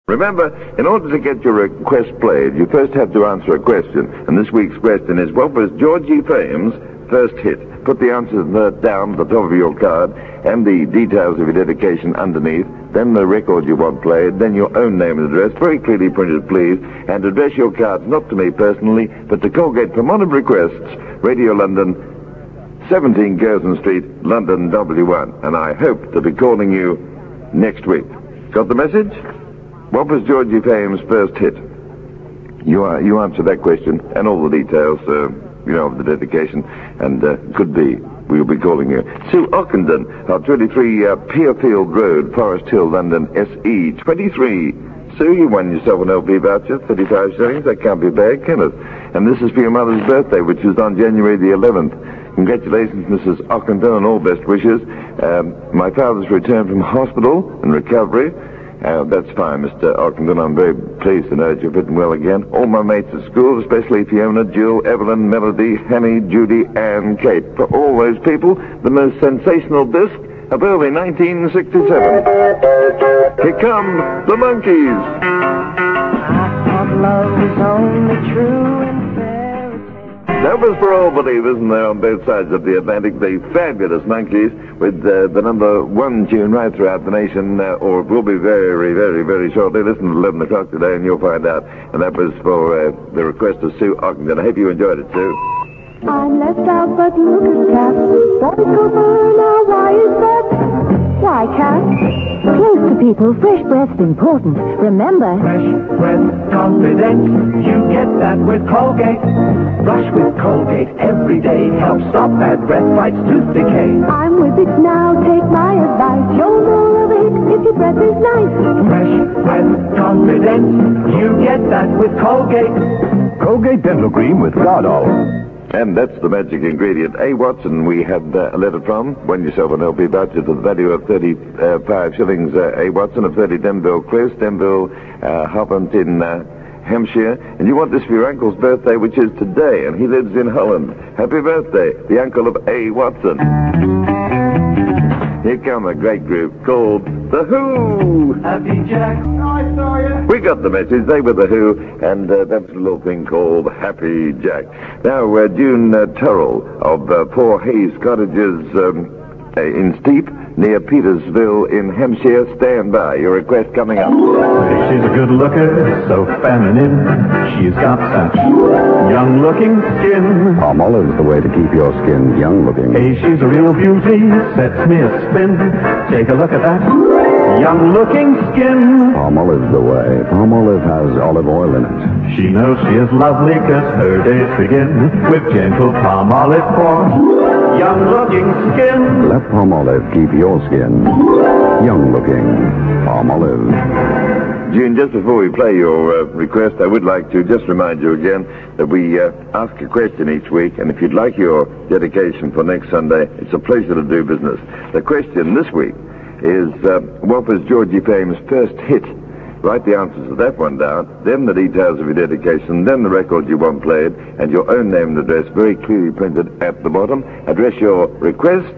Remember, in order to get your request played, you first have to answer a question. And this week's question is, what was Georgie Fame's first hit? Put the answer down at the top of your card and the details of your dedication underneath, then the record you want played, then your own name and address, very clearly printed, please, and address your cards not to me personally, but to Colgate Palmolive Requests, Radio London, 17 Curzon Street, London, W1. And I hope to be calling you next week. Got the message? What was Georgie Fame's first hit? You answer that question and all the details, of the dedication, and could be. We'll be calling you. Sue Ockenden of 23 Pierfield Road, Forest Hill, London, SE 23. Sue, you won yourself an LP voucher, 35 shillings. That can't be bad, can it? And this is for your mother's birthday, which is on January the 11th. Congratulations, Mrs. Ockenden, and all best wishes. My father's returned from hospital and recovery. That's fine, Mr. Ockenden. I'm very pleased to know that you're fitting well again. All my mates at school, especially Fiona, Jill, Evelyn, Melody, Hanny, Judy, and Kate. For all those people, the most sensational disc of early 1967. Here come the Monkees. I thought love was only true in fairy tales. That was for all believers, and they're on both sides of the Atlantic. The fabulous Monkees with the number one tune right throughout the nation, or it will be very, very, very shortly. Listen at 11 o'clock today and you'll find out. And that was for the request of Sue Ockenden. I hope you enjoyed it, Sue. I'm left out, but look at Cat. Boys go by now, why is that? Why, Cat? Close to people, fresh breath's important. Remember... Fresh breath confidence, you get that with Colgate. Brush with Colgate every day, helps stop bad breath, fights tooth decay. I'm with it now, take my advice. You'll know of it if your breath is nice. Fresh breath confidence, you get that with Colgate. Colgate Dental Cream with Gardol. And that's the magic ingredient. A. Watson, we had a letter from. Won yourself an LP voucher to the value of 35 shillings. A. Watson of 30 Denville Close, Denville, Harpent in Hampshire. And you want this for your uncle's birthday, which is today, and he lives in Holland. Happy birthday, the uncle of A. Watson. Here come a great group called The Who. Happy Jack, I saw you. We got the message. They were The Who, and that's a little thing called Happy Jack. Now, June Turrell of Poor Hayes Cottages in Steep, near Petersville in Hampshire. Stand by. Your request coming up. She's a good looker, so feminine. She's got that young-looking skin. Palmolive's the way to keep your skin young-looking. Hey, she's a real beauty, sets me a spin. Take a look at that young-looking skin. Palmolive's the way. Palmolive has olive oil in it. She knows she is lovely, 'cause her days begin with gentle Palmolive for young-looking skin. Let Palmolive keep your skin young-looking. Palmolive. June, just before we play your request, I would like to just remind you again that we ask a question each week, and if you'd like your dedication for next Sunday, it's a pleasure to do business. The question this week is, what was Georgie Fame's first hit? Write the answers to that one down, then the details of your dedication, then the record you want played, and your own name and address very clearly printed at the bottom. Address your requests,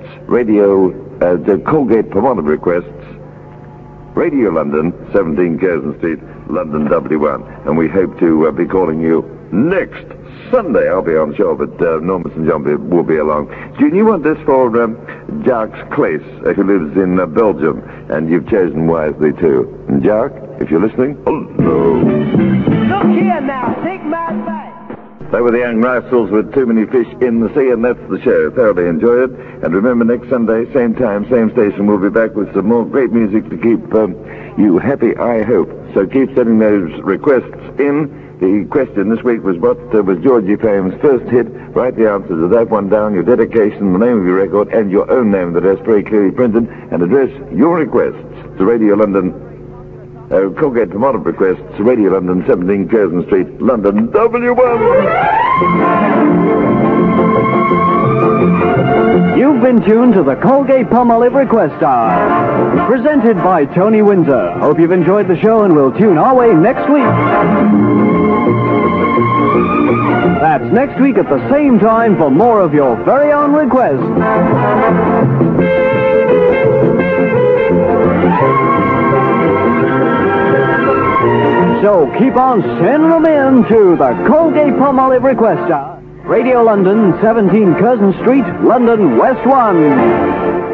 the Colgate Palmolive Requests, Radio London, 17 Curzon Street, London, W1. And we hope to be calling you next Sunday. I'll be on the show, but Norman St. John will be along. June, you want this for Jacques Claes, who lives in Belgium, and you've chosen wisely too. And Jacques, if you're listening, hello. Look here now, take my advice. They were the Young Rascals with Too Many Fish in the Sea, and that's the show. Thoroughly enjoyed it. And remember, next Sunday, same time, same station, we'll be back with some more great music to keep you happy, I hope. So keep sending those requests in. The question this week was, what was Georgie Fame's first hit? Write the answer to that one down, your dedication, the name of your record, and your own name and address very clearly printed, and address your requests to Radio London, Colgate Palmolive Requests, Radio London, 17 Curzon Street, London, W1. You've been tuned to the Colgate Palmolive Request Hour, presented by Tony Windsor. Hope you've enjoyed the show, and we'll tune our way next week. That's next week at the same time for more of your very own requests. So keep on sending them in to the Colgate-Palmolive Request Hour. Radio London, 17 Curzon Street, London, West 1.